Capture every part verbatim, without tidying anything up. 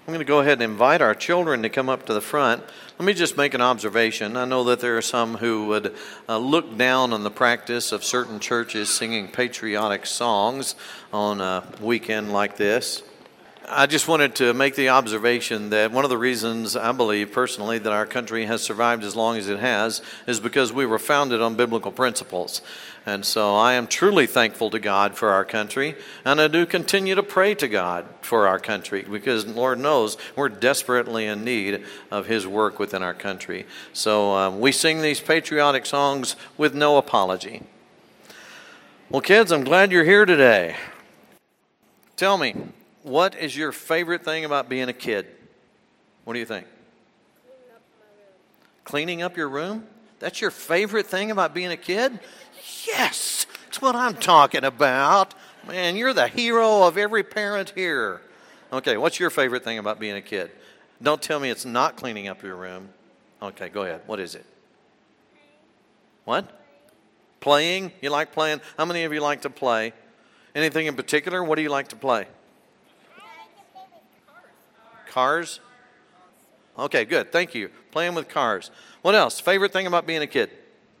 I'm going to go ahead and invite our children to come up to the front. Let me just make an observation. I know that there are some who would uh, look down on the practice of certain churches singing patriotic songs on a weekend like this. I just wanted to make the observation that one of the reasons I believe personally that our country has survived as long as it has is because we were founded on biblical principles. And so I am truly thankful to God for our country, and I do continue to pray to God for our country because Lord knows we're desperately in need of His work within our country. So um, we sing these patriotic songs with no apology. Well, kids, I'm glad you're here today. Tell me, what is your favorite thing about being a kid? What do you think? Cleaning up my room. Cleaning up your room? That's your favorite thing about being a kid? Yes, that's what I'm talking about. Man, you're the hero of every parent here. Okay, what's your favorite thing about being a kid? Don't tell me it's not cleaning up your room. Okay, go ahead. What is it? What? Playing? You like playing? How many of you like to play? Anything in particular? What do you like to play? Cars? Okay, good. Thank you. Playing with cars. What else? Favorite thing about being a kid?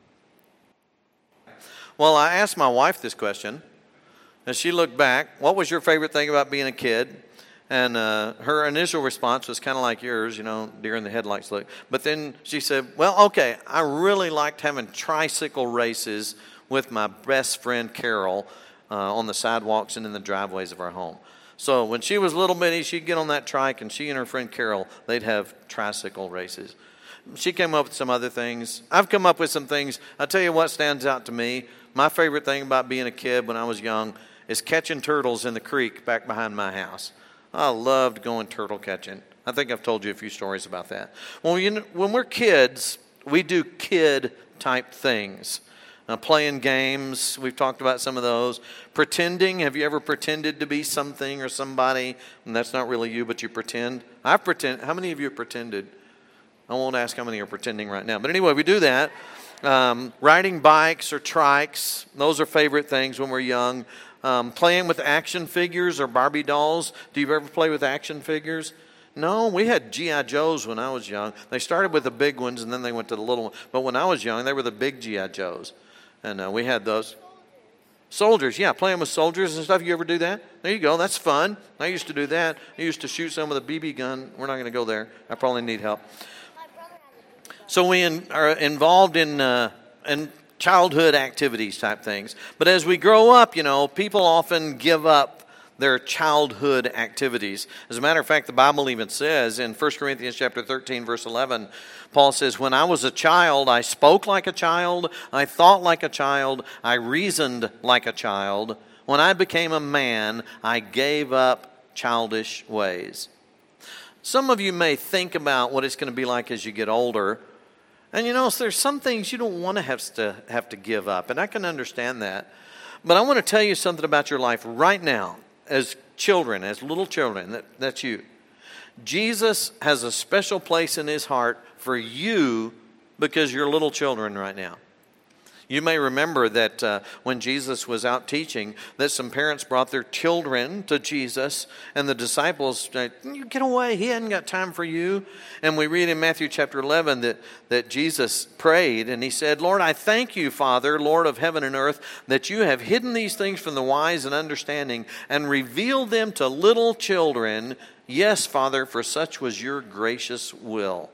Well, I asked my wife this question, and she looked back. What was your favorite thing about being a kid? And uh, her initial response was kind of like yours, you know, deer in the headlights look. But then she said, well, okay, I really liked having tricycle races with my best friend Carol uh, on the sidewalks and in the driveways of our home. So when she was little bitty, she'd get on that trike, and she and her friend Carol, they'd have tricycle races. She came up with some other things. I've come up with some things. I'll tell you what stands out to me. My favorite thing about being a kid when I was young is catching turtles in the creek back behind my house. I loved going turtle catching. I think I've told you a few stories about that. Well, you know, when we're kids, we do kid-type things. Uh, playing games, we've talked about some of those. Pretending, have you ever pretended to be something or somebody, and that's not really you, but you pretend? I've pretend. How many of you have pretended? I won't ask how many are pretending right now. But anyway, we do that. Um, riding bikes or trikes, those are favorite things when we're young. Um, playing with action figures or Barbie dolls. Do you ever play with action figures? No, we had G I Joes when I was young. They started with the big ones and then they went to the little ones. But when I was young, they were the big G I Joes. And uh, we had those. Soldiers, yeah, playing with soldiers and stuff. You ever do that? There you go. That's fun. I used to do that. I used to shoot some with a B B gun. We're not going to go there. I probably need help. So we in, are involved in uh, in childhood activities type things. But as we grow up, you know, people often give up their childhood activities. As a matter of fact, the Bible even says in First Corinthians chapter thirteen, verse eleven, Paul says, when I was a child, I spoke like a child, I thought like a child, I reasoned like a child. When I became a man, I gave up childish ways. Some of you may think about what it's going to be like as you get older. And you know, there's some things you don't want to have to have to give up, and I can understand that. But I want to tell you something about your life right now, as children, as little children. That, that's you. Jesus has a special place in His heart for you because you're little children right now. You may remember that uh, when Jesus was out teaching, that some parents brought their children to Jesus, and the disciples said, "You get away, He hadn't got time for you." And we read in Matthew chapter eleven that, that Jesus prayed, and He said, Lord, I thank You, Father, Lord of heaven and earth, that You have hidden these things from the wise and understanding and revealed them to little children. Yes, Father, for such was Your gracious will.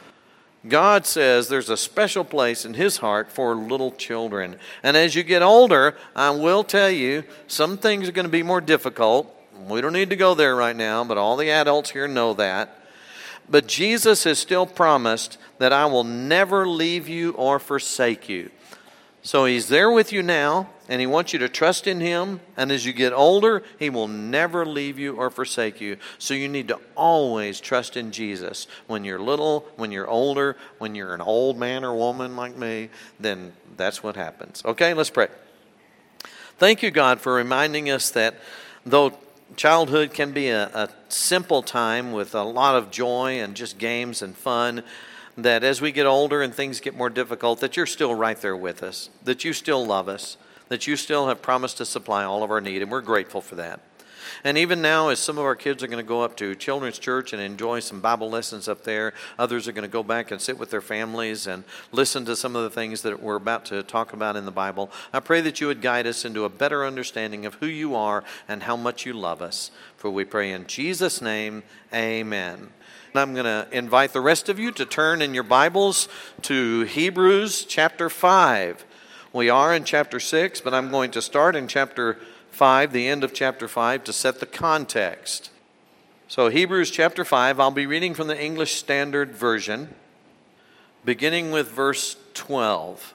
God says there's a special place in His heart for little children. And as you get older, I will tell you, some things are going to be more difficult. We don't need to go there right now, but all the adults here know that. But Jesus has still promised that I will never leave you or forsake you. So He's there with you now, and He wants you to trust in Him. And as you get older, He will never leave you or forsake you. So you need to always trust in Jesus. When you're little, when you're older, when you're an old man or woman like me, then that's what happens. Okay, let's pray. Thank you, God, for reminding us that though childhood can be a, a simple time with a lot of joy and just games and fun, that as we get older and things get more difficult, that You're still right there with us, that You still love us, that You still have promised to supply all of our need, and we're grateful for that. And even now, as some of our kids are going to go up to Children's Church and enjoy some Bible lessons up there, others are going to go back and sit with their families and listen to some of the things that we're about to talk about in the Bible. I pray that you would guide us into a better understanding of who you are and how much you love us. For we pray in Jesus' name, amen. I'm going to invite the rest of you to turn in your Bibles to Hebrews chapter five. We are in chapter six, but I'm going to start in chapter five, the end of chapter five, to set the context. So Hebrews chapter five, I'll be reading from the English Standard Version, beginning with verse twelve.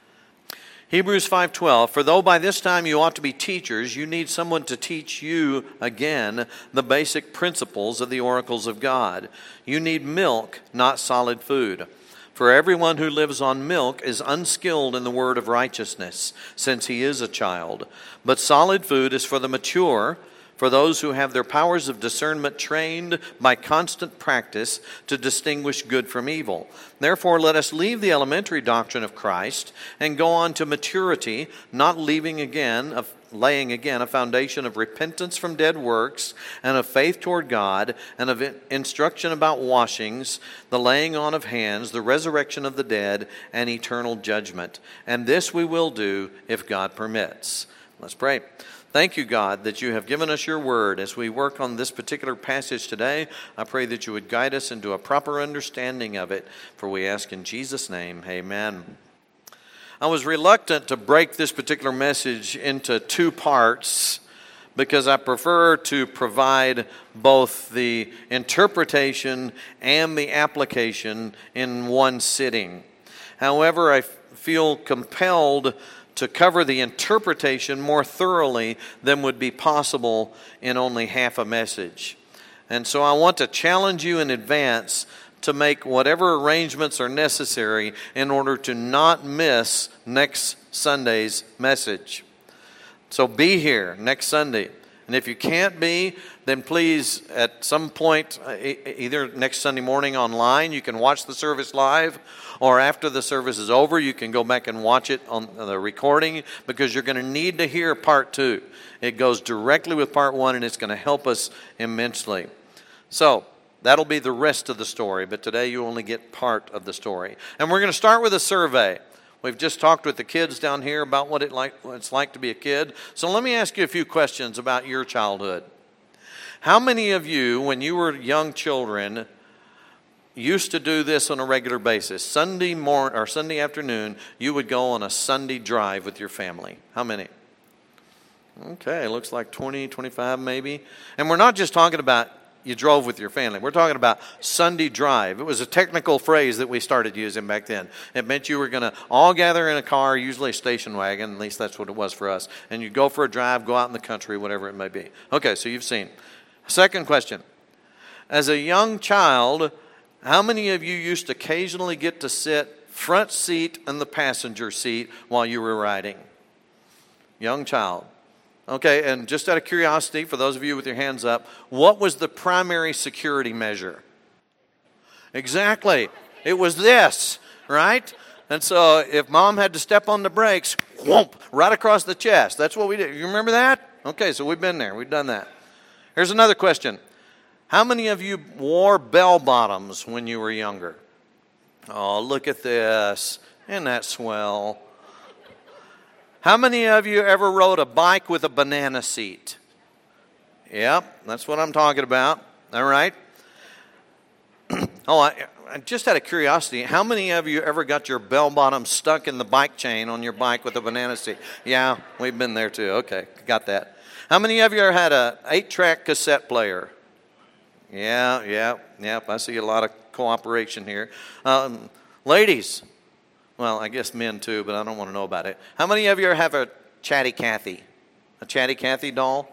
Hebrews five twelve, for though by this time you ought to be teachers, you need someone to teach you again the basic principles of the oracles of God. You need milk, not solid food. For everyone who lives on milk is unskilled in the word of righteousness, since he is a child. But solid food is for the mature, for those who have their powers of discernment trained by constant practice to distinguish good from evil. Therefore, let us leave the elementary doctrine of Christ and go on to maturity, not leaving again, of laying again a foundation of repentance from dead works and of faith toward God and of instruction about washings, the laying on of hands, the resurrection of the dead, and eternal judgment. And this we will do if God permits. Let's pray. Thank you, God, that you have given us your word. As we work on this particular passage today, I pray that you would guide us into a proper understanding of it. For we ask in Jesus' name, amen. I was reluctant to break this particular message into two parts because I prefer to provide both the interpretation and the application in one sitting. However, I feel compelled to cover the interpretation more thoroughly than would be possible in only half a message. And so I want to challenge you in advance to make whatever arrangements are necessary in order to not miss next Sunday's message. So be here next Sunday. And if you can't be, then please, at some point, either next Sunday morning online, you can watch the service live, or after the service is over, you can go back and watch it on the recording, because you're going to need to hear part two. It goes directly with part one, and it's going to help us immensely. So that'll be the rest of the story, but today you only get part of the story. And we're going to start with a survey. We've just talked with the kids down here about what, it like, what it's like to be a kid. So let me ask you a few questions about your childhood. How many of you, when you were young children, used to do this on a regular basis? Sunday morning or Sunday afternoon, you would go on a Sunday drive with your family. How many? Okay, looks like twenty, twenty-five maybe. And we're not just talking about you drove with your family. We're talking about Sunday drive. It was a technical phrase that we started using back then. It meant you were going to all gather in a car, usually a station wagon, at least that's what it was for us, and you'd go for a drive, go out in the country, whatever it may be. Okay, so you've seen. Second question. As a young child, how many of you used to occasionally get to sit front seat in the passenger seat while you were riding? Young child. Okay, and just out of curiosity, for those of you with your hands up, what was the primary security measure? Exactly. It was this, right? And so if mom had to step on the brakes, whoomp, right across the chest. That's what we did. You remember that? Okay, so we've been there. We've done that. Here's another question. How many of you wore bell bottoms when you were younger? Oh, look at this. Isn't that swell? How many of you ever rode a bike with a banana seat? Yep, that's what I'm talking about. All right. oh, I, I just out of curiosity, how many of you ever got your bell bottom stuck in the bike chain on your bike with a banana seat? Yeah, we've been there too. Okay, got that. How many of you ever had an eight-track cassette player? Yeah, yeah, yeah. I see a lot of cooperation here. Um, ladies. Well, I guess men too, but I don't want to know about it. How many of you have a Chatty Cathy? A Chatty Cathy doll?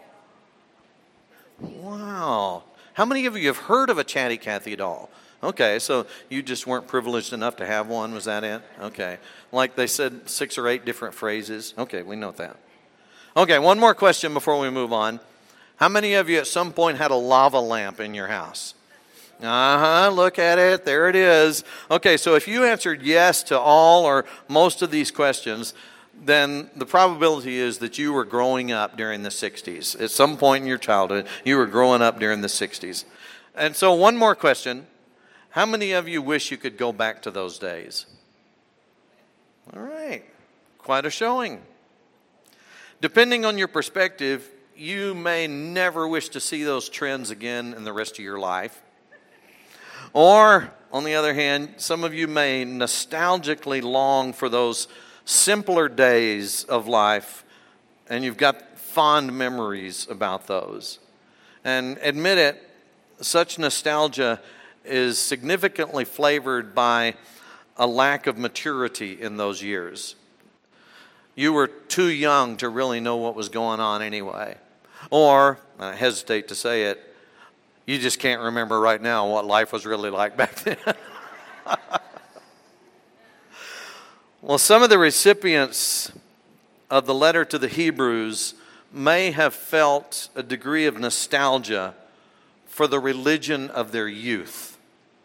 Wow. How many of you have heard of a Chatty Cathy doll? Okay, so you just weren't privileged enough to have one. Was that it? Okay. Like they said six or eight different phrases. Okay, we know that. Okay, one more question before we move on. How many of you at some point had a lava lamp in your house? Uh-huh, look at it. There it is. Okay, so if you answered yes to all or most of these questions, then the probability is that you were growing up during the sixties. At some point in your childhood, you were growing up during the sixties. And so one more question. How many of you wish you could go back to those days? All right. Quite a showing. Depending on your perspective, you may never wish to see those trends again in the rest of your life. Or, on the other hand, some of you may nostalgically long for those simpler days of life, and you've got fond memories about those. And admit it, such nostalgia is significantly flavored by a lack of maturity in those years. You were too young to really know what was going on anyway. Or, I hesitate to say it, you just can't remember right now what life was really like back then. Well, some of the recipients of the letter to the Hebrews may have felt a degree of nostalgia for the religion of their youth.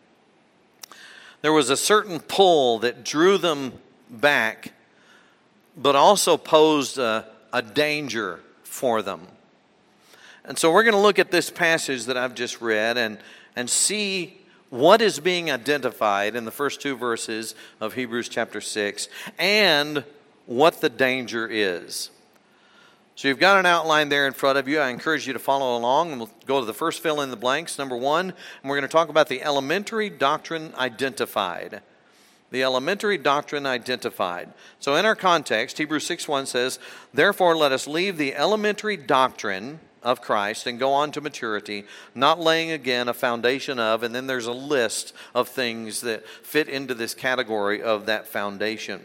There was a certain pull that drew them back, but also posed a, a danger for them. And so we're going to look at this passage that I've just read and, and see what is being identified in the first two verses of Hebrews chapter six and what the danger is. So you've got an outline there in front of you. I encourage you to follow along, and we'll go to the first fill in the blanks, number one, and we're going to talk about the elementary doctrine identified. The elementary doctrine identified. So in our context, Hebrews six one says, "Therefore let us leave the elementary doctrine of Christ and go on to maturity, not laying again a foundation of," and then there's a list of things that fit into this category of that foundation.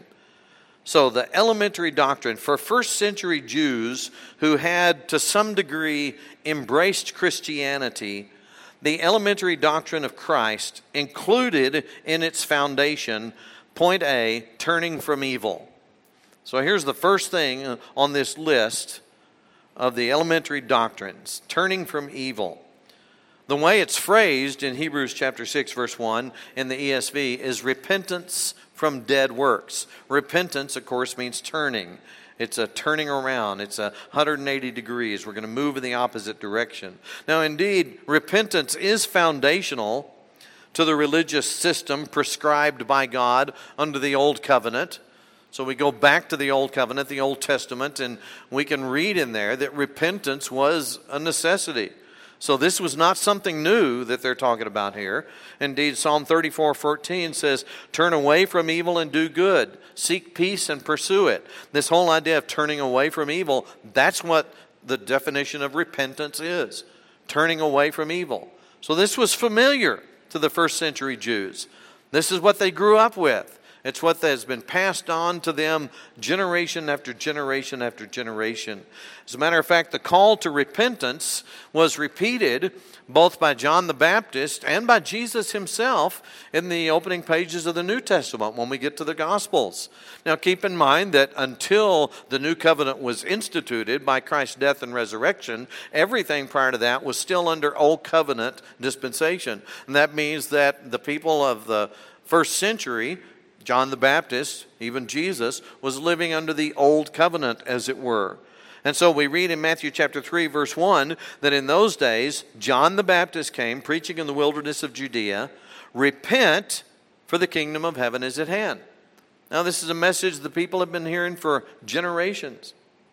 So the elementary doctrine for first century Jews who had to some degree embraced Christianity, the elementary doctrine of Christ included in its foundation, point A, turning from evil. So here's the first thing on this list of the elementary doctrines, turning from evil. The way it's phrased in Hebrews chapter six verse one in the E S V is repentance from dead works. Repentance, of course, means turning. It's a turning around. It's a one hundred eighty degrees. We're going to move in the opposite direction. Now, indeed, repentance is foundational to the religious system prescribed by God under the Old Covenant. So we go back to the Old Covenant, the Old Testament, and we can read in there that repentance was a necessity. So this was not something new that they're talking about here. Indeed, Psalm thirty-four fourteen says, "Turn away from evil and do good. Seek peace and pursue it." This whole idea of turning away from evil, that's what the definition of repentance is. Turning away from evil. So this was familiar to the first century Jews. This is what they grew up with. It's what has been passed on to them generation after generation after generation. As a matter of fact, the call to repentance was repeated both by John the Baptist and by Jesus himself in the opening pages of the New Testament when we get to the Gospels. Now keep in mind that until the New Covenant was instituted by Christ's death and resurrection, everything prior to that was still under Old Covenant dispensation. And that means that the people of the first century, John the Baptist, even Jesus, was living under the Old Covenant, as it were. And so we read in Matthew chapter three, verse one, that in those days, John the Baptist came, preaching in the wilderness of Judea, "Repent, for the kingdom of heaven is at hand." Now, this is a message the people have been hearing for generations.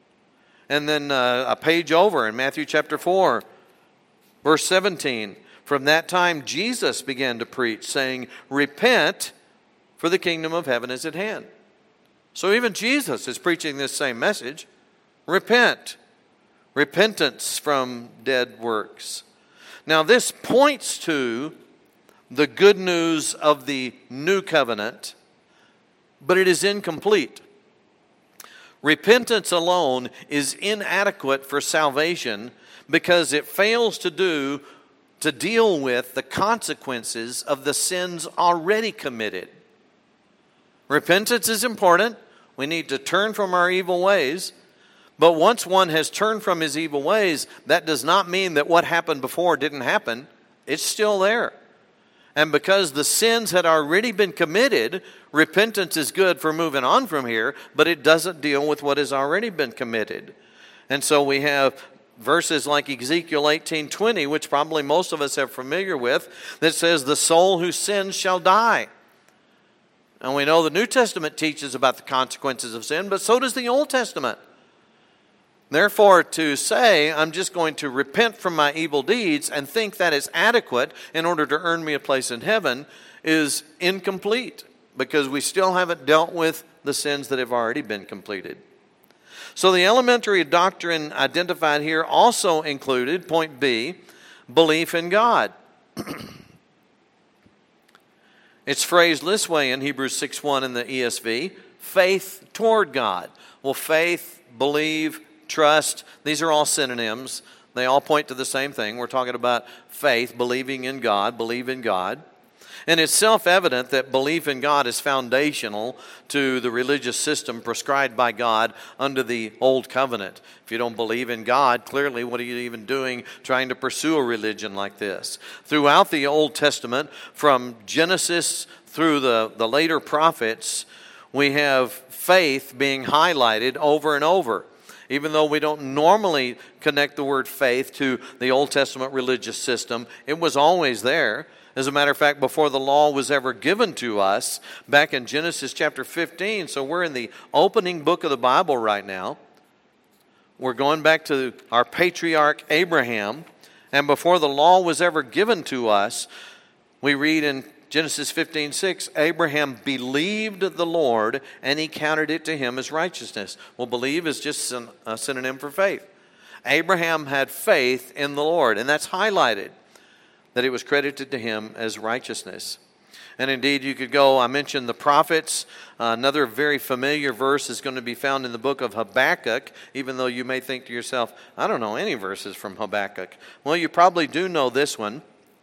And then uh, a page over in Matthew chapter four, verse seventeen, "From that time Jesus began to preach, saying, 'Repent, for the kingdom of heaven is at hand.'" So even Jesus is preaching this same message. Repent. Repentance from dead works. Now this points to the good news of the new covenant, but it is incomplete. Repentance alone is inadequate for salvation because it fails to do to deal with the consequences of the sins already committed. Repentance is important. We need to turn from our evil ways. But once one has turned from his evil ways, that does not mean that what happened before didn't happen. It's still there. And because the sins had already been committed, repentance is good for moving on from here, but it doesn't deal with what has already been committed. And so we have verses like Ezekiel eighteen twenty, which probably most of us are familiar with, that says, the soul who sins shall die. And we know the New Testament teaches about the consequences of sin, but so does the Old Testament. Therefore, to say, I'm just going to repent from my evil deeds and think that is adequate in order to earn me a place in heaven is incomplete, because we still haven't dealt with the sins that have already been completed. So the elementary doctrine identified here also included, point B, belief in God. It's phrased this way in Hebrews six one in the E S V, faith toward God. Well, faith, believe, trust, these are all synonyms. They all point to the same thing. We're talking about faith, believing in God, believe in God. And it's self-evident that belief in God is foundational to the religious system prescribed by God under the Old Covenant. If you don't believe in God, clearly what are you even doing trying to pursue a religion like this? Throughout the Old Testament, from Genesis through the, the later prophets, we have faith being highlighted over and over. Even though we don't normally connect the word faith to the Old Testament religious system, it was always there. As a matter of fact, before the law was ever given to us, back in Genesis chapter fifteen, so we're in the opening book of the Bible right now. We're going back to our patriarch Abraham, and before the law was ever given to us, we read in Genesis fifteen six, Abraham believed the Lord, and he counted it to him as righteousness. Well, believe is just a synonym for faith. Abraham had faith in the Lord, and that's highlighted, that it was credited to him as righteousness. And indeed, you could go, I mentioned the prophets. Uh, another very familiar verse is going to be found in the book of Habakkuk, even though you may think to yourself, I don't know any verses from Habakkuk. Well, you probably do know this one.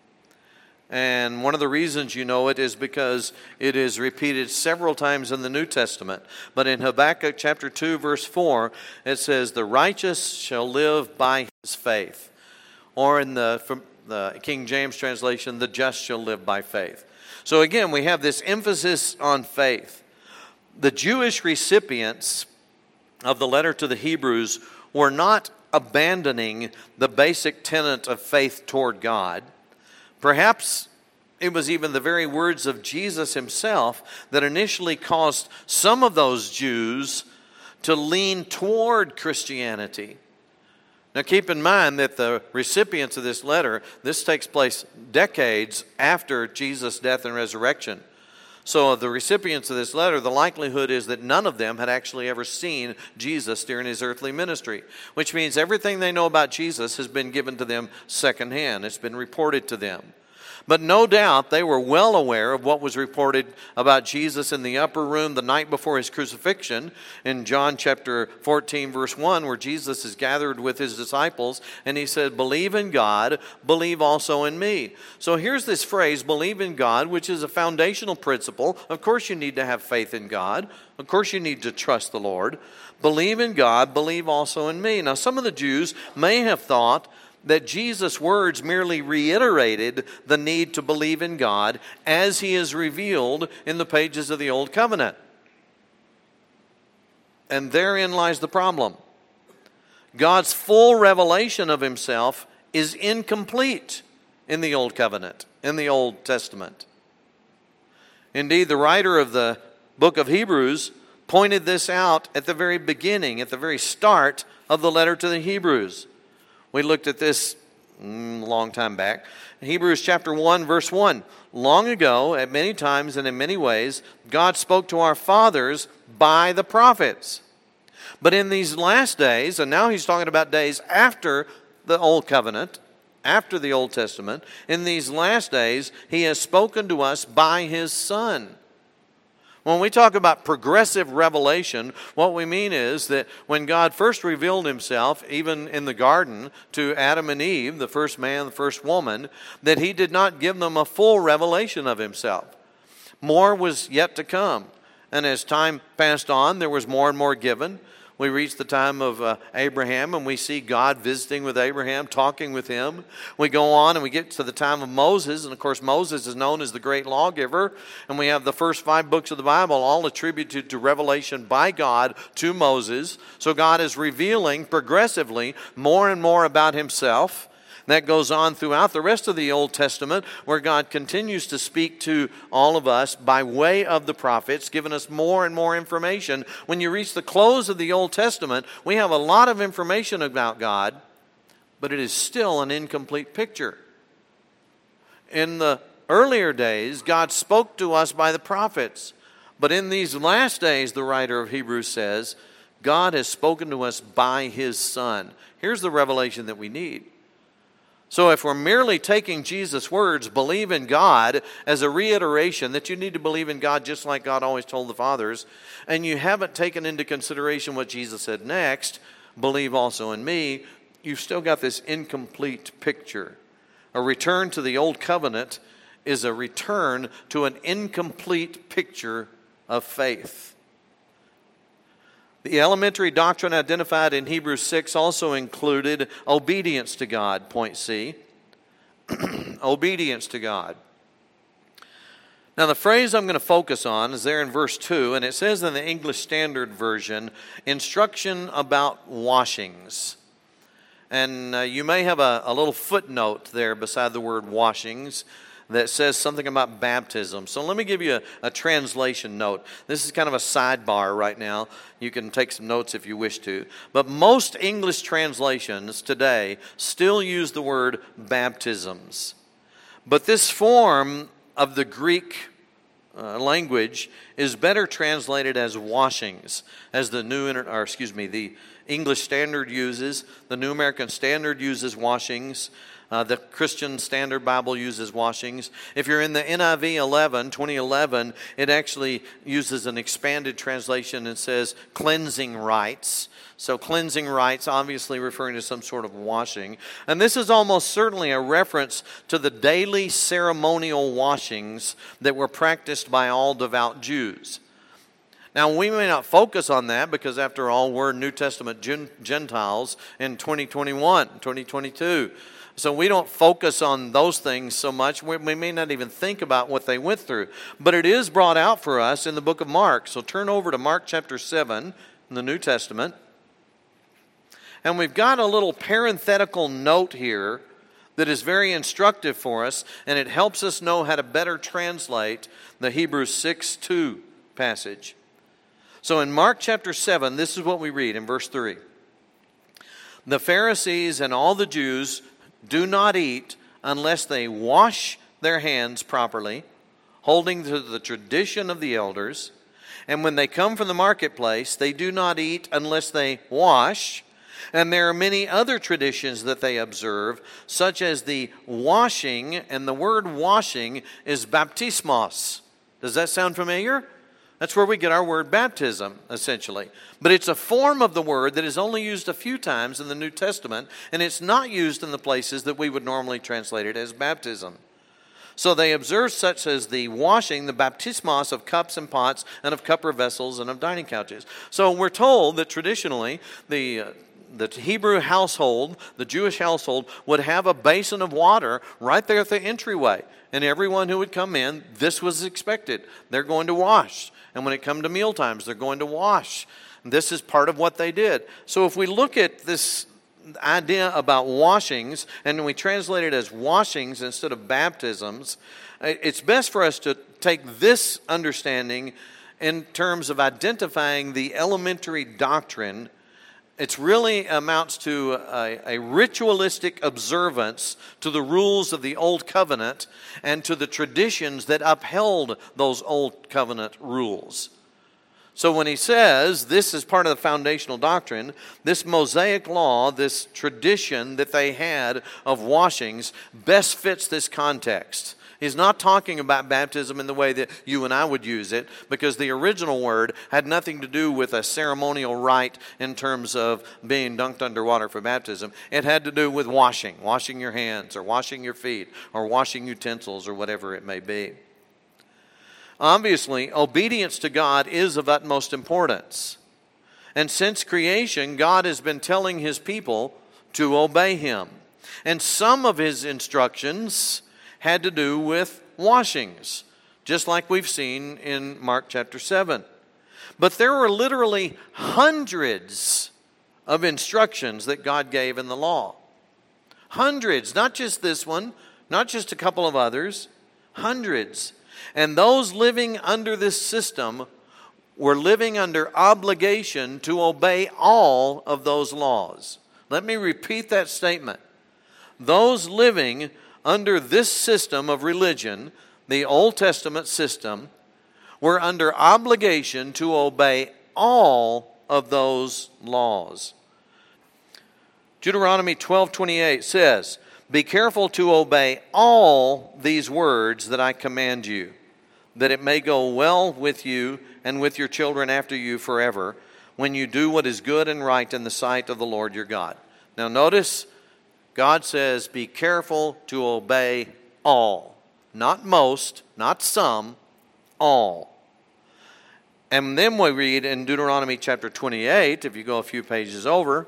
And one of the reasons you know it is because it is repeated several times in the New Testament. But in Habakkuk chapter two, verse four, it says, the righteous shall live by his faith. Or in the, from the King James translation, the just shall live by faith. So again, we have this emphasis on faith. The Jewish recipients of the letter to the Hebrews were not abandoning the basic tenet of faith toward God. Perhaps it was even the very words of Jesus himself that initially caused some of those Jews to lean toward Christianity. Now keep in mind that the recipients of this letter, this takes place decades after Jesus' death and resurrection. So the recipients of this letter, the likelihood is that none of them had actually ever seen Jesus during his earthly ministry, which means everything they know about Jesus has been given to them secondhand. It's been reported to them. But no doubt they were well aware of what was reported about Jesus in the upper room the night before his crucifixion in John chapter fourteen, verse one, where Jesus is gathered with his disciples and he said, believe in God, believe also in me. So here's this phrase, believe in God, which is a foundational principle. Of course you need to have faith in God. Of course you need to trust the Lord. Believe in God, believe also in me. Now some of the Jews may have thought that Jesus' words merely reiterated the need to believe in God as he is revealed in the pages of the Old Covenant. And therein lies the problem. God's full revelation of himself is incomplete in the Old Covenant, in the Old Testament. Indeed, the writer of the book of Hebrews pointed this out at the very beginning, at the very start of the letter to the Hebrews. We looked at this a long time back. Hebrews chapter one, verse one. Long ago, at many times and in many ways, God spoke to our fathers by the prophets. But in these last days, and now he's talking about days after the Old Covenant, after the Old Testament, in these last days, he has spoken to us by his Son. When we talk about progressive revelation, what we mean is that when God first revealed himself, even in the garden, to Adam and Eve, the first man, the first woman, that he did not give them a full revelation of himself. More was yet to come. And as time passed on, there was more and more given. We reach the time of uh, Abraham, and we see God visiting with Abraham, talking with him. We go on and we get to the time of Moses, and of course Moses is known as the great lawgiver, and we have the first five books of the Bible all attributed to revelation by God to Moses. So God is revealing progressively more and more about himself. That goes on throughout the rest of the Old Testament, where God continues to speak to all of us by way of the prophets, giving us more and more information. When you reach the close of the Old Testament, we have a lot of information about God, but it is still an incomplete picture. In the earlier days, God spoke to us by the prophets, but in these last days, the writer of Hebrews says, God has spoken to us by his Son. Here's the revelation that we need. So if we're merely taking Jesus' words, believe in God, as a reiteration that you need to believe in God just like God always told the fathers, and you haven't taken into consideration what Jesus said next, believe also in me, you've still got this incomplete picture. A return to the old covenant is a return to an incomplete picture of faith. The elementary doctrine identified in Hebrews six also included obedience to God, point C. Obedience to God. Now the phrase I'm going to focus on is there in verse two, and it says in the English Standard Version, instruction about washings. And uh, you may have a, a little footnote there beside the word washings that says something about baptism. So let me give you a, a translation note. This is kind of a sidebar right now. You can take some notes if you wish to. But most English translations today still use the word baptisms. But this form of the Greek uh, language is better translated as washings, as the new, inter- or excuse me, the English Standard uses. The New American Standard uses washings. Uh, the Christian Standard Bible uses washings. If you're in the N I V eleven, twenty eleven, it actually uses an expanded translation and says cleansing rites. So cleansing rites, obviously referring to some sort of washing. And this is almost certainly a reference to the daily ceremonial washings that were practiced by all devout Jews. Now, we may not focus on that because, after all, we're New Testament Gentiles in twenty twenty-one, twenty twenty-two. So we don't focus on those things so much. We, we may not even think about what they went through. But it is brought out for us in the book of Mark. So turn over to Mark chapter seven in the New Testament. And we've got a little parenthetical note here that is very instructive for us, and it helps us know how to better translate the Hebrews six two passage. So in Mark chapter seven, this is what we read in verse three. The Pharisees and all the Jews do not eat unless they wash their hands properly, holding to the tradition of the elders. And when they come from the marketplace, they do not eat unless they wash. And there are many other traditions that they observe, such as the washing, and the word washing is baptismos. Does that sound familiar? That's where we get our word baptism, essentially. But it's a form of the word that is only used a few times in the New Testament, and it's not used in the places that we would normally translate it as baptism. So they observe such as the washing, the baptismos of cups and pots, and of cupper vessels, and of dining couches. So we're told that traditionally the uh, the Hebrew household, the Jewish household, would have a basin of water right there at the entryway. And everyone who would come in, this was expected. They're going to wash. And when it comes to meal times, they're going to wash. This is part of what they did. So if we look at this idea about washings, and we translate it as washings instead of baptisms, it's best for us to take this understanding in terms of identifying the elementary doctrine. It really amounts to a, a ritualistic observance to the rules of the Old Covenant and to the traditions that upheld those Old Covenant rules. So when he says this is part of the foundational doctrine, this Mosaic law, this tradition that they had of washings, best fits this context. He's not talking about baptism in the way that you and I would use it, because the original word had nothing to do with a ceremonial rite in terms of being dunked underwater for baptism. It had to do with washing, washing your hands or washing your feet or washing utensils or whatever it may be. Obviously, obedience to God is of utmost importance. And since creation, God has been telling his people to obey him. And some of his instructions had to do with washings, just like we've seen in Mark chapter seven. But there were literally hundreds of instructions that God gave in the law. Hundreds, not just this one, not just a couple of others, hundreds. And those living under this system were living under obligation to obey all of those laws. Let me repeat that statement. Those living under this system of religion, the Old Testament system, were under obligation to obey all of those laws. Deuteronomy twelve twenty-eight says, "Be careful to obey all these words that I command you, that it may go well with you and with your children after you forever, when you do what is good and right in the sight of the Lord your God." Now notice, God says, be careful to obey all. Not most, not some, all. And then we read in Deuteronomy chapter twenty-eight, if you go a few pages over,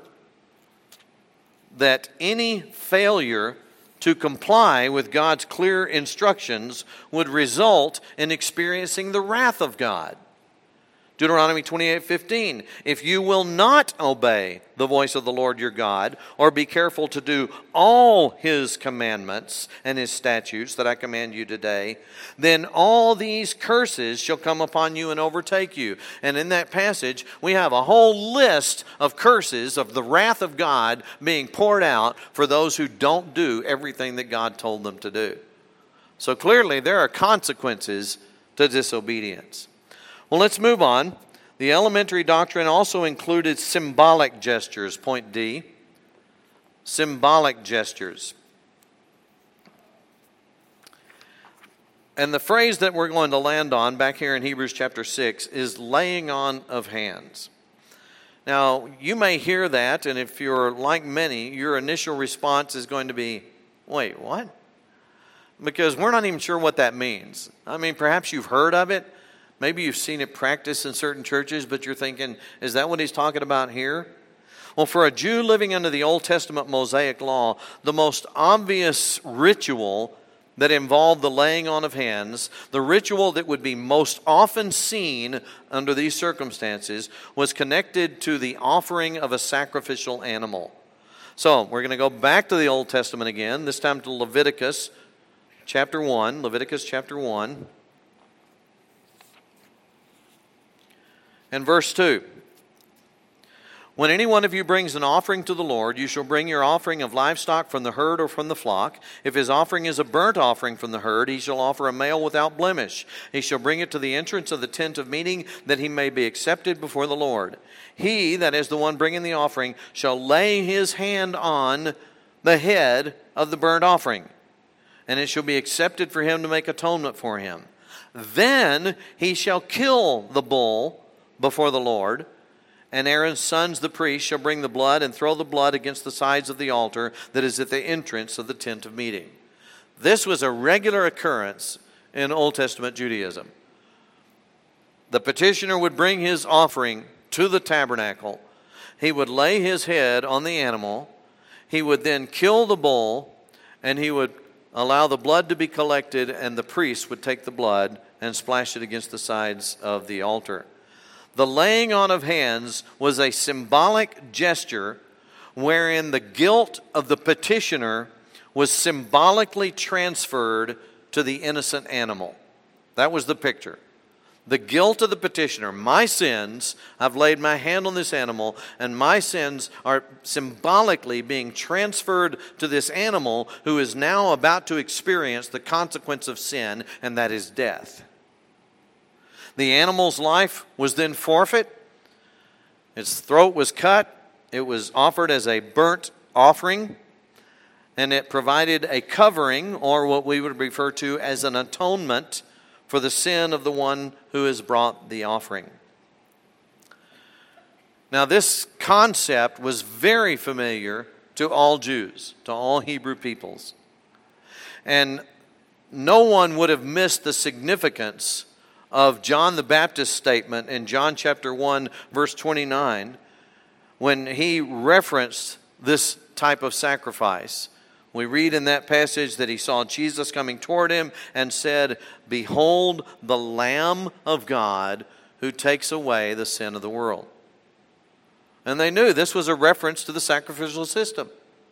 that any failure to comply with God's clear instructions would result in experiencing the wrath of God. Deuteronomy twenty-eight fifteen, "If you will not obey the voice of the Lord your God, or be careful to do all his commandments and his statutes that I command you today, then all these curses shall come upon you and overtake you." And in that passage, we have a whole list of curses of the wrath of God being poured out for those who don't do everything that God told them to do. So clearly, there are consequences to disobedience. Well, let's move on. The elementary doctrine also included symbolic gestures, point D. Symbolic gestures. And the phrase that we're going to land on back here in Hebrews chapter six is laying on of hands. Now, you may hear that, and if you're like many, your initial response is going to be, wait, what? Because we're not even sure what that means. I mean, perhaps you've heard of it. Maybe you've seen it practiced in certain churches, but you're thinking, is that what he's talking about here? Well, for a Jew living under the Old Testament Mosaic law, the most obvious ritual that involved the laying on of hands, the ritual that would be most often seen under these circumstances, was connected to the offering of a sacrificial animal. So, we're going to go back to the Old Testament again, this time to Leviticus chapter one, Leviticus chapter one. And verse two, "When any one of you brings an offering to the Lord, you shall bring your offering of livestock from the herd or from the flock. If his offering is a burnt offering from the herd, he shall offer a male without blemish. He shall bring it to the entrance of the tent of meeting, that he may be accepted before the Lord. He, that is the one bringing the offering, shall lay his hand on the head of the burnt offering, and it shall be accepted for him to make atonement for him. Then he shall kill the bull before the Lord, and Aaron's sons, the priests, shall bring the blood and throw the blood against the sides of the altar that is at the entrance of the tent of meeting." This was a regular occurrence in Old Testament Judaism. The petitioner would bring his offering to the tabernacle. He would lay his head on the animal. He would then kill the bull, and he would allow the blood to be collected, and the priest would take the blood and splash it against the sides of the altar. The laying on of hands was a symbolic gesture wherein the guilt of the petitioner was symbolically transferred to the innocent animal. That was the picture. The guilt of the petitioner, my sins, I've laid my hand on this animal, and my sins are symbolically being transferred to this animal who is now about to experience the consequence of sin, and that is death. The animal's life was then forfeit. Its throat was cut. It was offered as a burnt offering. And it provided a covering, or what we would refer to as an atonement, for the sin of the one who has brought the offering. Now, this concept was very familiar to all Jews, to all Hebrew peoples. And no one would have missed the significance of John the Baptist's statement in John chapter one, verse twenty-nine, when he referenced this type of sacrifice. We read in that passage that he saw Jesus coming toward him and said, "Behold the Lamb of God who takes away the sin of the world." And they knew this was a reference to the sacrificial system.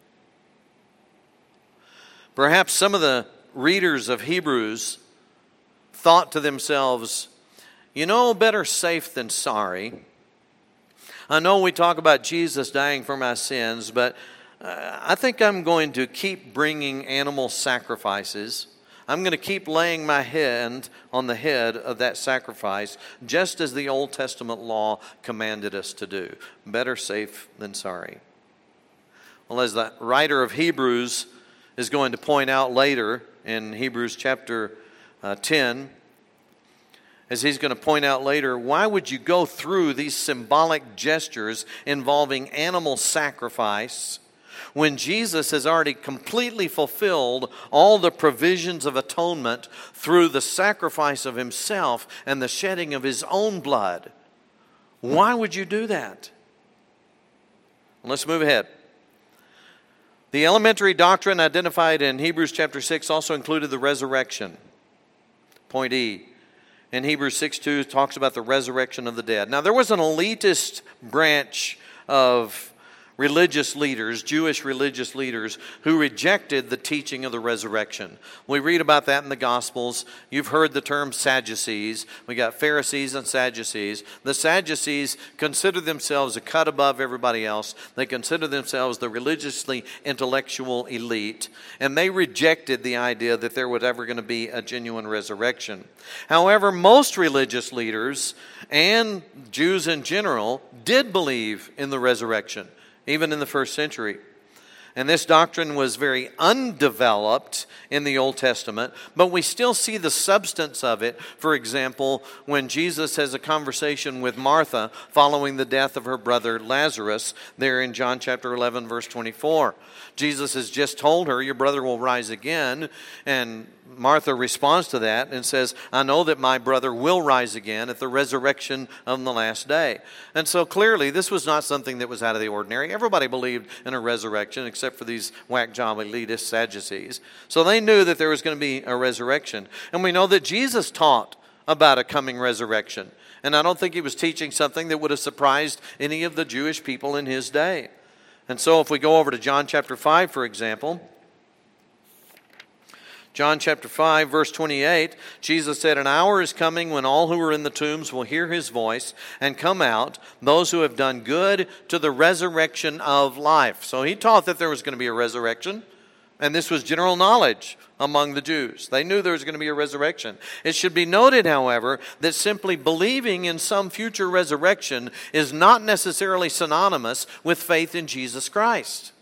Perhaps some of the readers of Hebrews thought to themselves, you know, better safe than sorry. I know we talk about Jesus dying for my sins, but uh, I think I'm going to keep bringing animal sacrifices. I'm going to keep laying my hand on the head of that sacrifice, just as the Old Testament law commanded us to do. Better safe than sorry. Well, as the writer of Hebrews is going to point out later in Hebrews chapter uh, ten, as he's going to point out later, why would you go through these symbolic gestures involving animal sacrifice when Jesus has already completely fulfilled all the provisions of atonement through the sacrifice of himself and the shedding of his own blood? Why would you do that? Let's move ahead. The elementary doctrine identified in Hebrews chapter six also included the resurrection. Point E. In Hebrews six two talks about the resurrection of the dead. Now there was an elitist branch of religious leaders, Jewish religious leaders, who rejected the teaching of the resurrection. We read about that in the Gospels. You've heard the term Sadducees. We got Pharisees and Sadducees. The Sadducees consider themselves a cut above everybody else. They consider themselves the religiously intellectual elite, and they rejected the idea that there was ever going to be a genuine resurrection. However, most religious leaders and Jews in general did believe in the resurrection, even in the first century. And this doctrine was very undeveloped in the Old Testament, but we still see the substance of it. For example, when Jesus has a conversation with Martha following the death of her brother Lazarus, there in John chapter eleven, verse twenty-four. Jesus has just told her, your brother will rise again, and Martha responds to that and says, I know that my brother will rise again at the resurrection on the last day. And so clearly this was not something that was out of the ordinary. Everybody believed in a resurrection except for these whack job elitist Sadducees. So they knew that there was going to be a resurrection. And we know that Jesus taught about a coming resurrection. And I don't think he was teaching something that would have surprised any of the Jewish people in his day. And so if we go over to John chapter five, for example, John chapter five, verse twenty-eight, Jesus said, an hour is coming when all who are in the tombs will hear his voice and come out, those who have done good to the resurrection of life. So he taught that there was going to be a resurrection, and this was general knowledge among the Jews. They knew there was going to be a resurrection. It should be noted, however, that simply believing in some future resurrection is not necessarily synonymous with faith in Jesus Christ.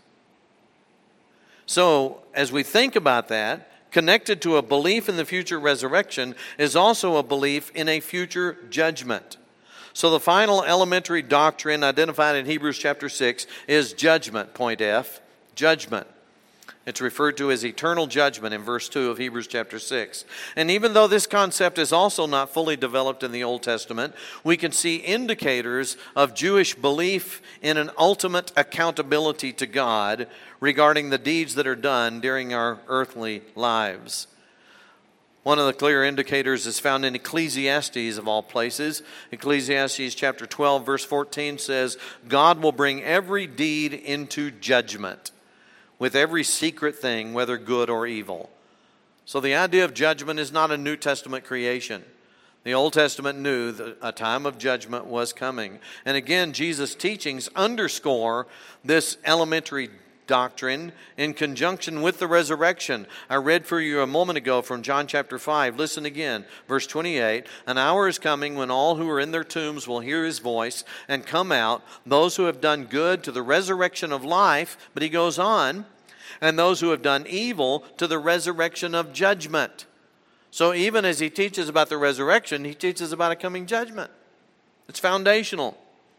So, as we think about that, connected to a belief in the future resurrection is also a belief in a future judgment. So the final elementary doctrine identified in Hebrews chapter six is judgment, point F, judgment. It's referred to as eternal judgment in verse two of Hebrews chapter six. And even though this concept is also not fully developed in the Old Testament, we can see indicators of Jewish belief in an ultimate accountability to God regarding the deeds that are done during our earthly lives. One of the clear indicators is found in Ecclesiastes of all places. Ecclesiastes chapter twelve verse fourteen says, God will bring every deed into judgment, with every secret thing, whether good or evil. So the idea of judgment is not a New Testament creation. The Old Testament knew that a time of judgment was coming. And again, Jesus' teachings underscore this elementary doctrine in conjunction with the resurrection. I read for you a moment ago from John chapter five. Listen again, verse twenty-eight. An hour is coming when all who are in their tombs will hear his voice and come out, those who have done good to the resurrection of life. But he goes on, and those who have done evil to the resurrection of judgment. So even as he teaches about the resurrection, he teaches about a coming judgment. It's foundational.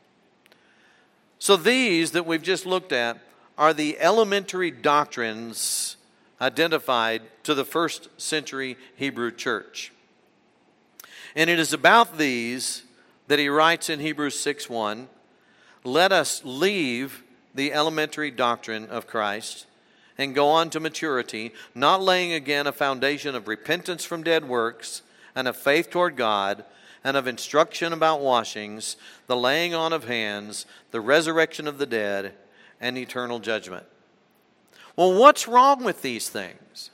So these that we've just looked at are the elementary doctrines identified to the first century Hebrew church. And it is about these that he writes in Hebrews six one, let us leave the elementary doctrine of Christ and go on to maturity, not laying again a foundation of repentance from dead works and of faith toward God and of instruction about washings, the laying on of hands, the resurrection of the dead, and eternal judgment. Well, what's wrong with these things?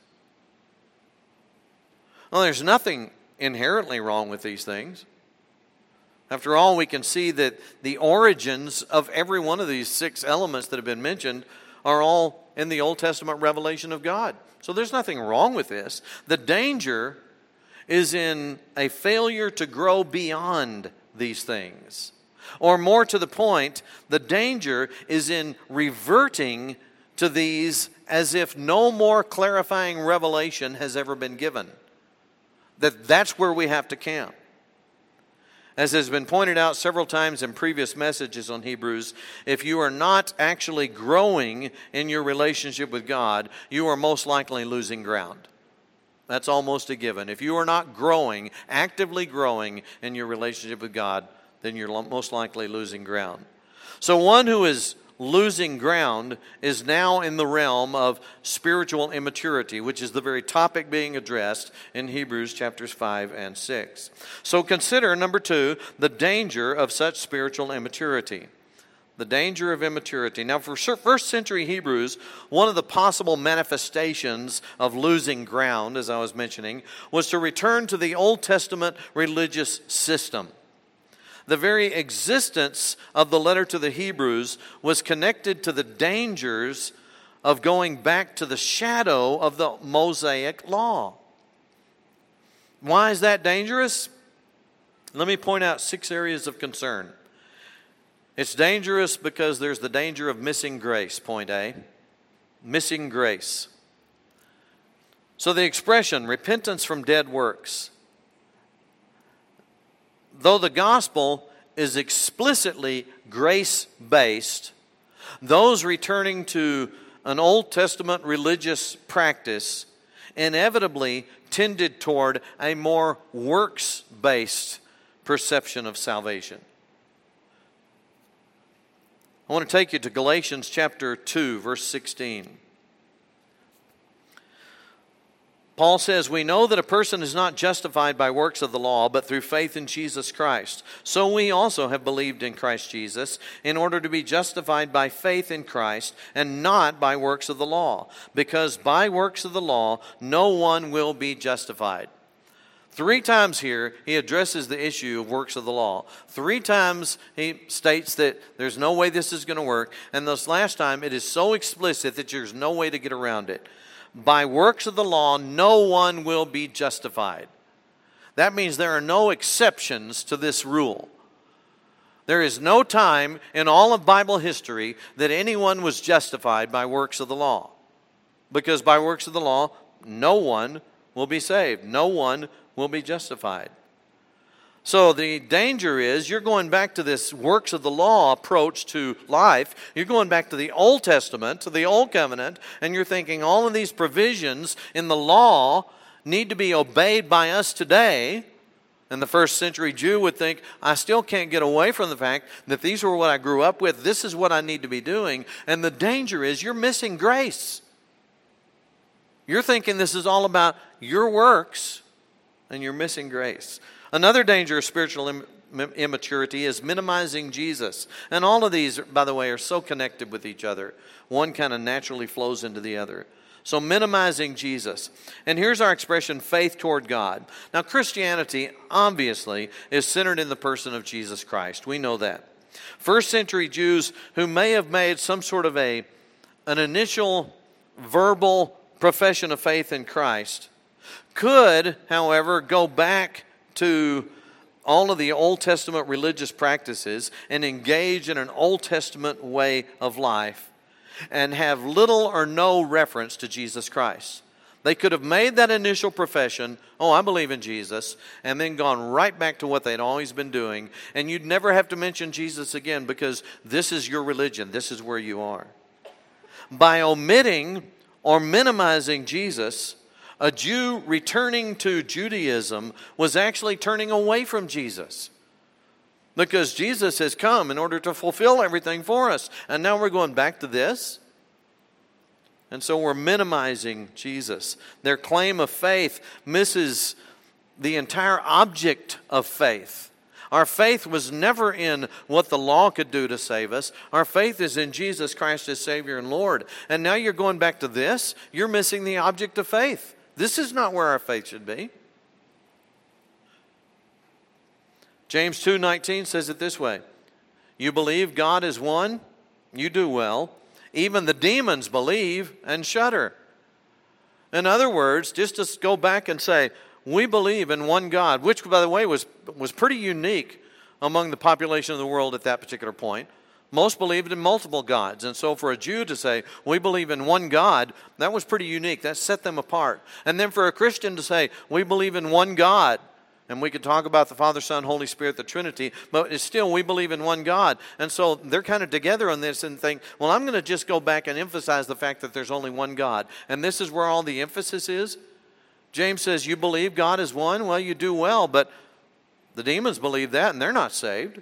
Well, there's nothing inherently wrong with these things. After all, we can see that the origins of every one of these six elements that have been mentioned are all in the Old Testament revelation of God. So there's nothing wrong with this. The danger is in a failure to grow beyond these things. Or more to the point, the danger is in reverting to these as if no more clarifying revelation has ever been given. That that's where we have to camp. As has been pointed out several times in previous messages on Hebrews, if you are not actually growing in your relationship with God, you are most likely losing ground. That's almost a given. If you are not growing, actively growing in your relationship with God, then you're most likely losing ground. So one who is losing ground is now in the realm of spiritual immaturity, which is the very topic being addressed in Hebrews chapters five and six. So consider, number two, the danger of such spiritual immaturity. The danger of immaturity. Now, for first century Hebrews, one of the possible manifestations of losing ground, as I was mentioning, was to return to the Old Testament religious system. The very existence of the letter to the Hebrews was connected to the dangers of going back to the shadow of the Mosaic law. Why is that dangerous? Let me point out six areas of concern. It's dangerous because there's the danger of missing grace, point A. Missing grace. So the expression, repentance from dead works. Though the gospel is explicitly grace-based, those returning to an Old Testament religious practice inevitably tended toward a more works-based perception of salvation. I want to take you to Galatians chapter two, verse sixteen. Paul says, we know that a person is not justified by works of the law, but through faith in Jesus Christ. So we also have believed in Christ Jesus in order to be justified by faith in Christ and not by works of the law, because by works of the law no one will be justified. Three times here he addresses the issue of works of the law. Three times he states that there's no way this is going to work. And this last time it is so explicit that there's no way to get around it. By works of the law, no one will be justified. That means there are no exceptions to this rule. There is no time in all of Bible history that anyone was justified by works of the law. Because by works of the law, no one will be saved. No one will be justified. So the danger is you're going back to this works of the law approach to life. You're going back to the Old Testament, to the Old Covenant, and you're thinking all of these provisions in the law need to be obeyed by us today. And the first century Jew would think, I still can't get away from the fact that these were what I grew up with. This is what I need to be doing. And the danger is you're missing grace. You're thinking this is all about your works, and you're missing grace. Another danger of spiritual im- immaturity is minimizing Jesus. And all of these, by the way, are so connected with each other. One kind of naturally flows into the other. So minimizing Jesus. And here's our expression, faith toward God. Now, Christianity, obviously, is centered in the person of Jesus Christ. We know that. First century Jews who may have made some sort of a an initial verbal profession of faith in Christ could, however, go back to all of the Old Testament religious practices and engage in an Old Testament way of life and have little or no reference to Jesus Christ. They could have made that initial profession, oh, I believe in Jesus, and then gone right back to what they'd always been doing, and you'd never have to mention Jesus again because this is your religion, this is where you are. By omitting or minimizing Jesus, A Jew returning to Judaism was actually turning away from Jesus, because Jesus has come in order to fulfill everything for us. And now we're going back to this. And so we're minimizing Jesus. Their claim of faith misses the entire object of faith. Our faith was never in what the law could do to save us. Our faith is in Jesus Christ as Savior and Lord. And now you're going back to this. You're missing the object of faith. This is not where our faith should be. James two nineteen says it this way. You believe God is one? You do well. Even the demons believe and shudder. In other words, just to go back and say, we believe in one God, which, by the way, was, was pretty unique among the population of the world at that particular point. Most believed in multiple gods. And so for a Jew to say, we believe in one God, that was pretty unique. That set them apart. And then for a Christian to say, we believe in one God, and we could talk about the Father, Son, Holy Spirit, the Trinity, but it's still, we believe in one God. And so they're kind of together on this and think, well, I'm going to just go back and emphasize the fact that there's only one God. And this is where all the emphasis is. James says, you believe God is one? Well, you do well, but the demons believe that and they're not saved.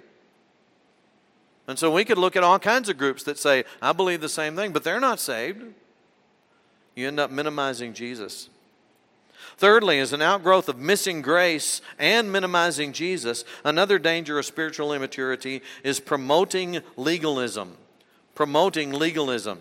And so we could look at all kinds of groups that say, I believe the same thing, but they're not saved. You end up minimizing Jesus. Thirdly, as an outgrowth of missing grace and minimizing Jesus, another danger of spiritual immaturity is promoting legalism. Promoting legalism.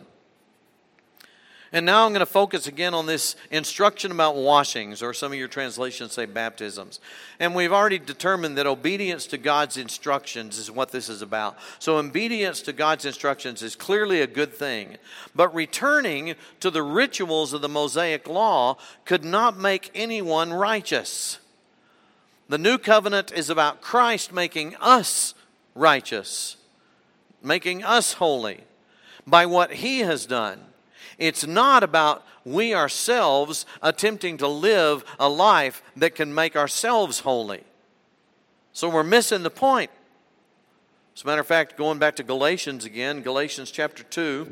And now I'm going to focus again on this instruction about washings, or some of your translations say baptisms. And we've already determined that obedience to God's instructions is what this is about. So obedience to God's instructions is clearly a good thing. But returning to the rituals of the Mosaic law could not make anyone righteous. The new covenant is about Christ making us righteous, making us holy by what He has done. It's not about we ourselves attempting to live a life that can make ourselves holy. So we're missing the point. As a matter of fact, going back to Galatians again, Galatians chapter two,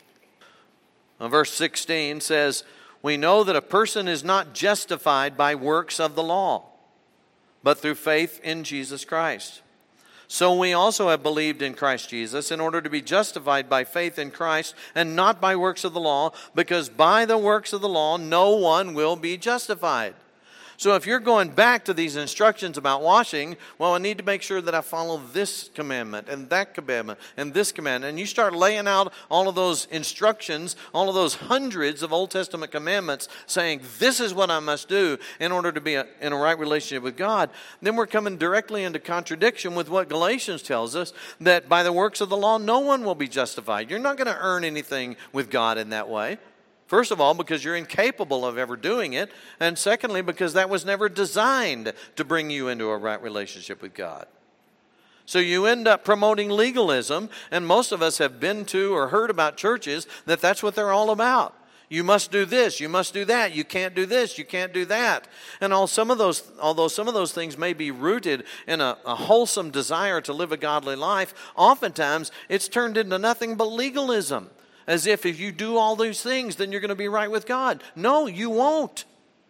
verse sixteen says, we know that a person is not justified by works of the law, but through faith in Jesus Christ. So we also have believed in Christ Jesus in order to be justified by faith in Christ and not by works of the law, because by the works of the law no one will be justified. So if you're going back to these instructions about washing, well, I need to make sure that I follow this commandment and that commandment and this commandment. And you start laying out all of those instructions, all of those hundreds of Old Testament commandments saying, this is what I must do in order to be a, in a right relationship with God. Then we're coming directly into contradiction with what Galatians tells us, that by the works of the law, no one will be justified. You're not going to earn anything with God in that way. First of all, because you're incapable of ever doing it. And secondly, because that was never designed to bring you into a right relationship with God. So you end up promoting legalism, and most of us have been to or heard about churches that that's what they're all about. You must do this, you must do that, you can't do this, you can't do that. And all some of those, although some of those things may be rooted in a, a wholesome desire to live a godly life, oftentimes it's turned into nothing but legalism. As if if you do all these things, then you're going to be right with God. No, you won't.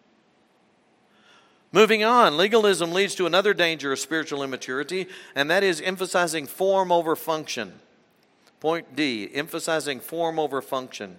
Moving on, legalism leads to another danger of spiritual immaturity, and that is emphasizing form over function. Point D, emphasizing form over function.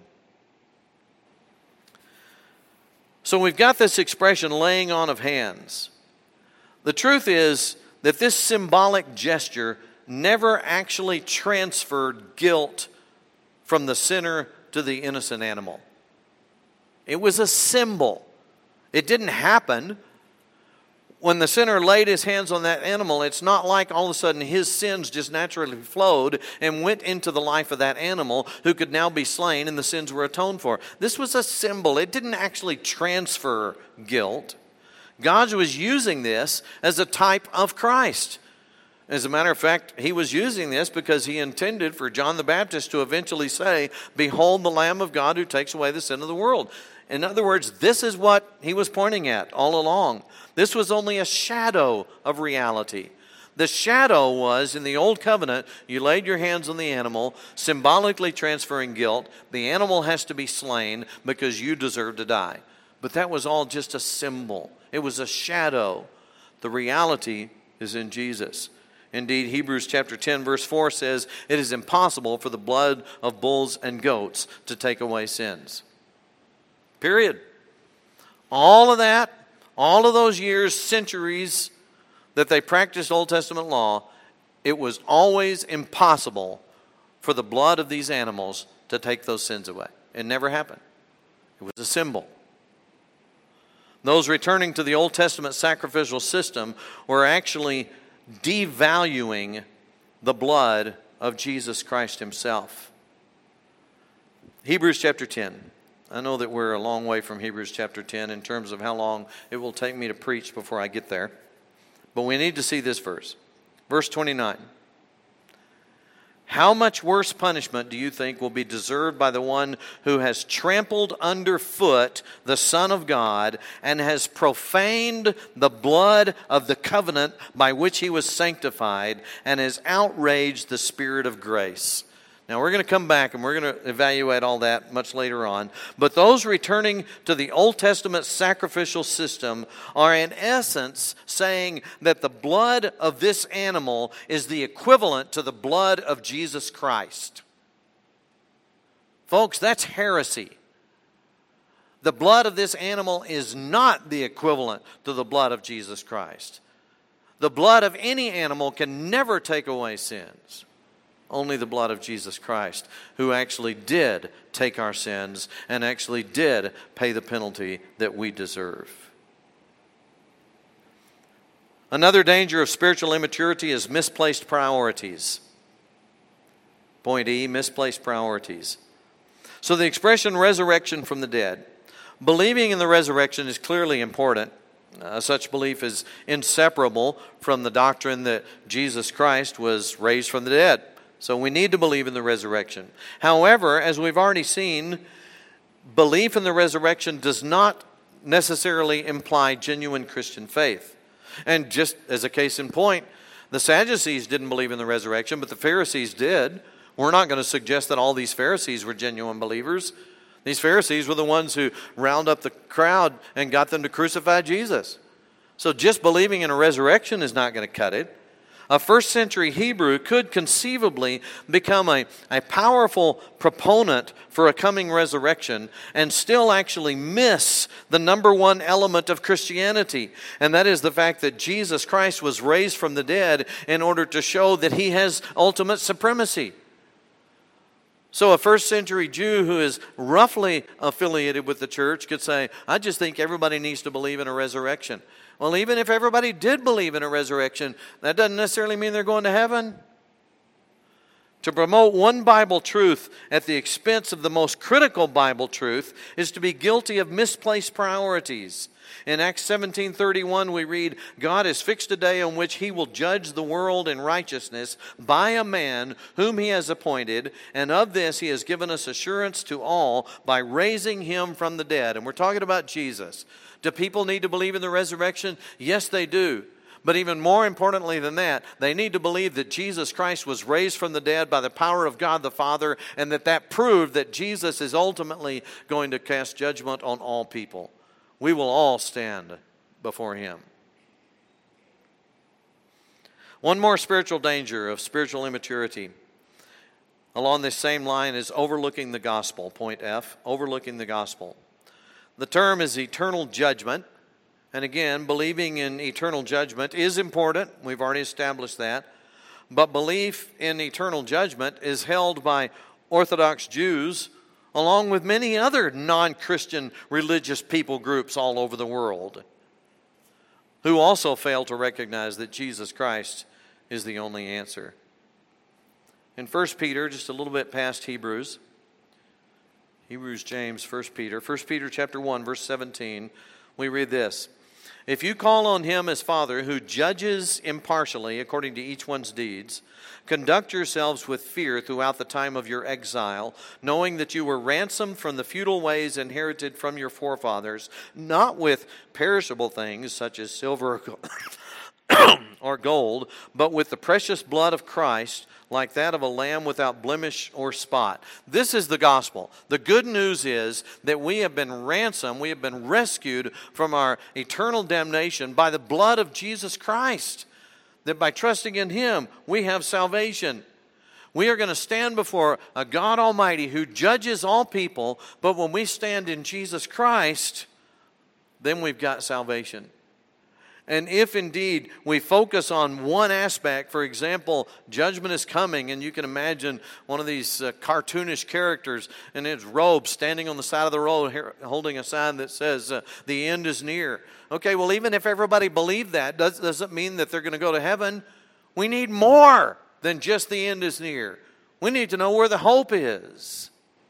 So we've got this expression, laying on of hands. The truth is that this symbolic gesture never actually transferred guilt from the sinner to the innocent animal. It was a symbol. It didn't happen. When the sinner laid his hands on that animal, it's not like all of a sudden his sins just naturally flowed and went into the life of that animal who could now be slain and the sins were atoned for. This was a symbol. It didn't actually transfer guilt. God was using this as a type of Christ. As a matter of fact, he was using this because he intended for John the Baptist to eventually say, behold the Lamb of God who takes away the sin of the world. In other words, this is what he was pointing at all along. This was only a shadow of reality. The shadow was, in the Old Covenant, you laid your hands on the animal, symbolically transferring guilt. The animal has to be slain because you deserve to die. But that was all just a symbol. It was a shadow. The reality is in Jesus. Indeed, Hebrews chapter ten verse four says, it is impossible for the blood of bulls and goats to take away sins. Period. All of that, all of those years, centuries that they practiced Old Testament law, it was always impossible for the blood of these animals to take those sins away. It never happened. It was a symbol. Those returning to the Old Testament sacrificial system were actually devaluing the blood of Jesus Christ himself. Hebrews chapter ten. I know that we're a long way from Hebrews chapter ten in terms of how long it will take me to preach before I get there. But we need to see this verse. Verse twenty-nine. How much worse punishment do you think will be deserved by the one who has trampled underfoot the Son of God and has profaned the blood of the covenant by which he was sanctified and has outraged the Spirit of grace? Now we're going to come back and we're going to evaluate all that much later on. But those returning to the Old Testament sacrificial system are in essence saying that the blood of this animal is the equivalent to the blood of Jesus Christ. Folks, that's heresy. The blood of this animal is not the equivalent to the blood of Jesus Christ. The blood of any animal can never take away sins. Only the blood of Jesus Christ, who actually did take our sins and actually did pay the penalty that we deserve. Another danger of spiritual immaturity is misplaced priorities. Point E, misplaced priorities. So the expression resurrection from the dead. Believing in the resurrection is clearly important. Uh, such belief is inseparable from the doctrine that Jesus Christ was raised from the dead. So we need to believe in the resurrection. However, as we've already seen, belief in the resurrection does not necessarily imply genuine Christian faith. And just as a case in point, the Sadducees didn't believe in the resurrection, but the Pharisees did. We're not going to suggest that all these Pharisees were genuine believers. These Pharisees were the ones who round up the crowd and got them to crucify Jesus. So just believing in a resurrection is not going to cut it. A first century Hebrew could conceivably become a, a powerful proponent for a coming resurrection and still actually miss the number one element of Christianity. And that is the fact that Jesus Christ was raised from the dead in order to show that he has ultimate supremacy. So a first century Jew who is roughly affiliated with the church could say, I just think everybody needs to believe in a resurrection. Well, even if everybody did believe in a resurrection, that doesn't necessarily mean they're going to heaven. To promote one Bible truth at the expense of the most critical Bible truth is to be guilty of misplaced priorities. In Acts seventeen thirty-one, we read, God has fixed a day on which he will judge the world in righteousness by a man whom he has appointed, and of this he has given us assurance to all by raising him from the dead. And we're talking about Jesus. Do people need to believe in the resurrection? Yes, they do. But even more importantly than that, they need to believe that Jesus Christ was raised from the dead by the power of God the Father, and that that proved that Jesus is ultimately going to cast judgment on all people. We will all stand before him. One more spiritual danger of spiritual immaturity along this same line is overlooking the gospel. Point F, overlooking the gospel. The term is eternal judgment. And again, believing in eternal judgment is important. We've already established that. But belief in eternal judgment is held by Orthodox Jews along with many other non-Christian religious people groups all over the world who also fail to recognize that Jesus Christ is the only answer. In First Peter, just a little bit past Hebrews, Hebrews, James, First Peter, First Peter chapter one, verse seventeen, we read this. If you call on him as Father, who judges impartially according to each one's deeds, conduct yourselves with fear throughout the time of your exile, knowing that you were ransomed from the futile ways inherited from your forefathers, not with perishable things such as silver or gold, or gold, but with the precious blood of Christ, like that of a lamb without blemish or spot. This is the gospel. The good news is that we have been ransomed, we have been rescued from our eternal damnation by the blood of Jesus Christ. That by trusting in Him, we have salvation. We are going to stand before a God Almighty who judges all people, but when we stand in Jesus Christ, then we've got salvation. And if indeed we focus on one aspect, for example, judgment is coming, and you can imagine one of these uh, cartoonish characters in his robe standing on the side of the road holding a sign that says, uh, the end is near. Okay, well, even if everybody believed that, does, doesn't mean that they're going to go to heaven. We need more than just the end is near. We need to know where the hope is.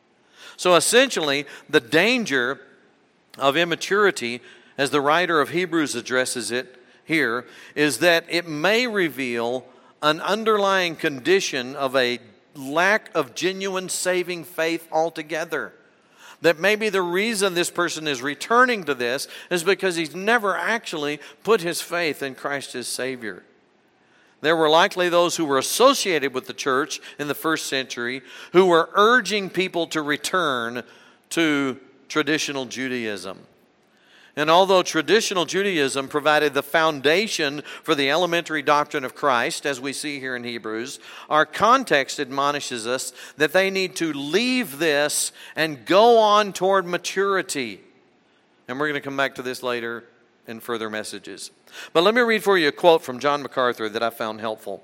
So essentially, the danger of immaturity, as the writer of Hebrews addresses it here, is that it may reveal an underlying condition of a lack of genuine saving faith altogether. That maybe the reason this person is returning to this is because he's never actually put his faith in Christ as Savior. There were likely those who were associated with the church in the first century who were urging people to return to traditional Judaism. And although traditional Judaism provided the foundation for the elementary doctrine of Christ, as we see here in Hebrews, our context admonishes us that they need to leave this and go on toward maturity. And we're going to come back to this later in further messages. But let me read for you a quote from John MacArthur that I found helpful.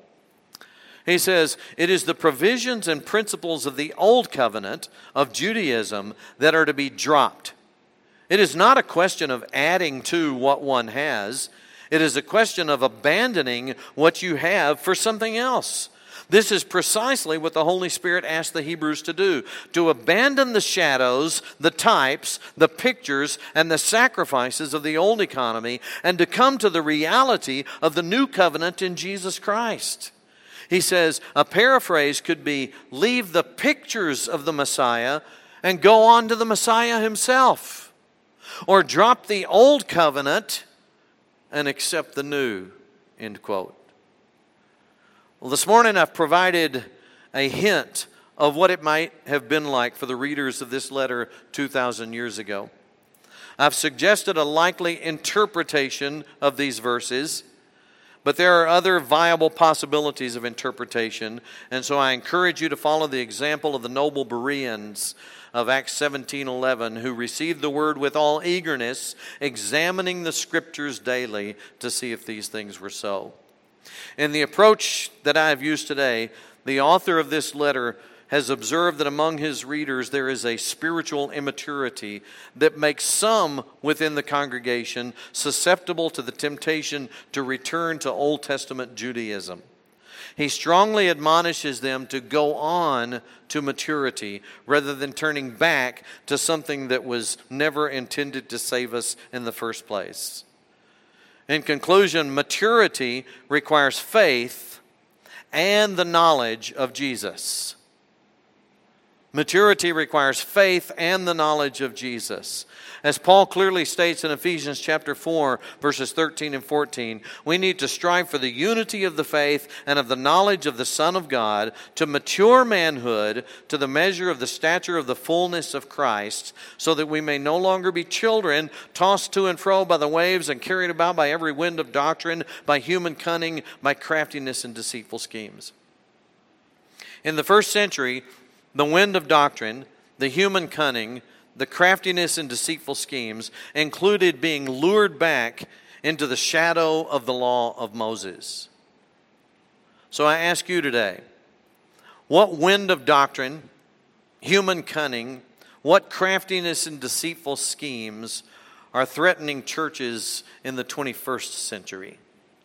He says, "It is the provisions and principles of the old covenant of Judaism that are to be dropped. It is not a question of adding to what one has. It is a question of abandoning what you have for something else. This is precisely what the Holy Spirit asked the Hebrews to do, to abandon the shadows, the types, the pictures, and the sacrifices of the old economy, and to come to the reality of the new covenant in Jesus Christ." He says, a paraphrase could be, leave the pictures of the Messiah and go on to the Messiah himself. Or drop the old covenant and accept the new, end quote. Well, this morning I've provided a hint of what it might have been like for the readers of this letter two thousand years ago. I've suggested a likely interpretation of these verses, but there are other viable possibilities of interpretation, and so I encourage you to follow the example of the noble Bereans of Acts seventeen eleven, who received the word with all eagerness, examining the scriptures daily to see if these things were so. In the approach that I have used today, the author of this letter has observed that among his readers there is a spiritual immaturity that makes some within the congregation susceptible to the temptation to return to Old Testament Judaism. He strongly admonishes them to go on to maturity rather than turning back to something that was never intended to save us in the first place. In conclusion, maturity requires faith and the knowledge of Jesus. Maturity requires faith and the knowledge of Jesus. As Paul clearly states in Ephesians chapter four, verses thirteen and fourteen, we need to strive for the unity of the faith and of the knowledge of the Son of God, to mature manhood, to the measure of the stature of the fullness of Christ, so that we may no longer be children, tossed to and fro by the waves and carried about by every wind of doctrine, by human cunning, by craftiness and deceitful schemes. In the first century, the wind of doctrine, the human cunning, the craftiness and deceitful schemes included being lured back into the shadow of the law of Moses. So I ask you today, what wind of doctrine, human cunning, what craftiness and deceitful schemes are threatening churches in the twenty-first century?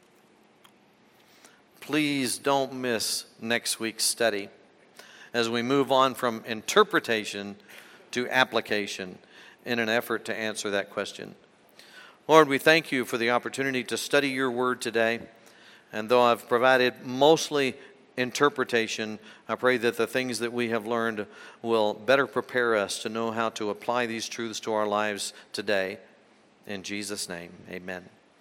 Please don't miss next week's study as we move on from interpretation to application in an effort to answer that question. Lord, we thank you for the opportunity to study your word today. And though I've provided mostly interpretation, I pray that the things that we have learned will better prepare us to know how to apply these truths to our lives today. In Jesus' name, amen.